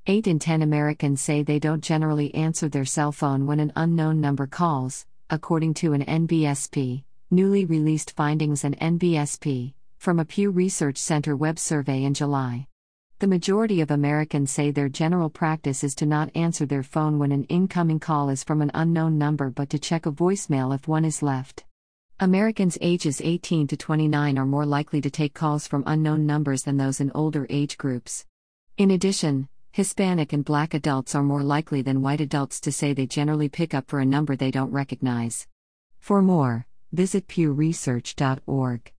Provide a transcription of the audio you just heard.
8 in 10 Americans say they don't generally answer their cell phone when an unknown number calls, according to an NBSP, newly released findings and NBSP, from a Pew Research Center web survey in July. The majority of Americans say their general practice is to not answer their phone when an incoming call is from an unknown number but to check a voicemail if one is left. Americans ages 18 to 29 are more likely to take calls from unknown numbers than those in older age groups. In addition, Hispanic and Black adults are more likely than white adults to say they generally pick up for a number they don't recognize. For more, visit pewresearch.org.